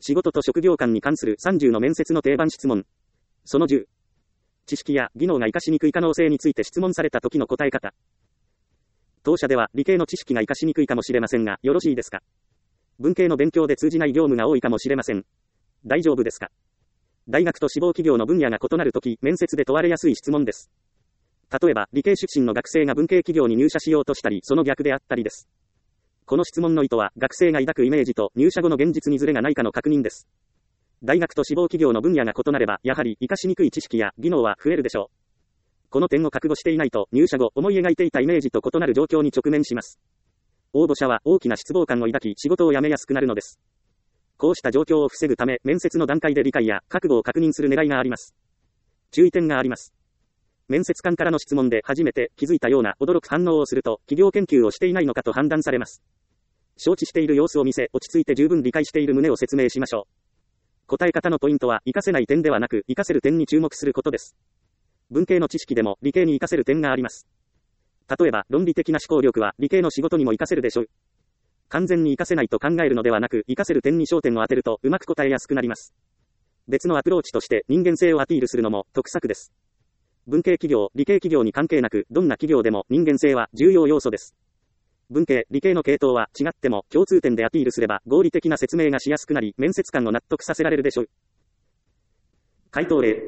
仕事と職業観に関する30の面接の定番質問。その10。知識や技能が活かしにくい可能性について質問された時の答え方。当社では理系の知識が活かしにくいかもしれませんが、よろしいですか？文系の勉強で通じない業務が多いかもしれません。大丈夫ですか？大学と志望企業の分野が異なるとき、面接で問われやすい質問です。例えば、理系出身の学生が文系企業に入社しようとしたり、その逆であったりです。この質問の意図は、学生が抱くイメージと入社後の現実にズレがないかの確認です。大学と志望企業の分野が異なれば、やはり活かしにくい知識や技能は増えるでしょう。この点を覚悟していないと、入社後思い描いていたイメージと異なる状況に直面します。応募者は大きな失望感を抱き、仕事を辞めやすくなるのです。こうした状況を防ぐため、面接の段階で理解や覚悟を確認する狙いがあります。注意点があります。面接官からの質問で初めて気づいたような驚く反応をすると、企業研究をしていないのかと判断されます。承知している様子を見せ、落ち着いて十分理解している旨を説明しましょう。答え方のポイントは、活かせない点ではなく、活かせる点に注目することです。文系の知識でも理系に活かせる点があります。例えば、論理的な思考力は理系の仕事にも活かせるでしょう。完全に活かせないと考えるのではなく、活かせる点に焦点を当てると、うまく答えやすくなります。別のアプローチとして、人間性をアピールするのも得策です。文系企業、理系企業に関係なく、どんな企業でも人間性は重要要素です。文系、理系の系統は違っても、共通点でアピールすれば、合理的な説明がしやすくなり、面接官を納得させられるでしょう。回答例。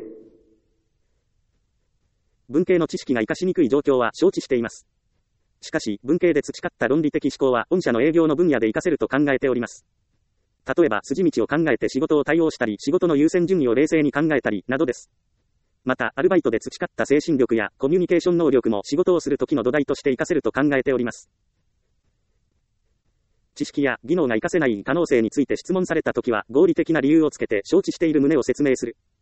文系の知識が活かしにくい状況は承知しています。しかし、文系で培った論理的思考は、御社の営業の分野で活かせると考えております。例えば、筋道を考えて仕事を対応したり、仕事の優先順位を冷静に考えたり、などです。また、アルバイトで培った精神力やコミュニケーション能力も仕事をする時の土台として活かせると考えております。知識や技能が活かせない可能性について質問されたときは、合理的な理由をつけて承知している旨を説明する。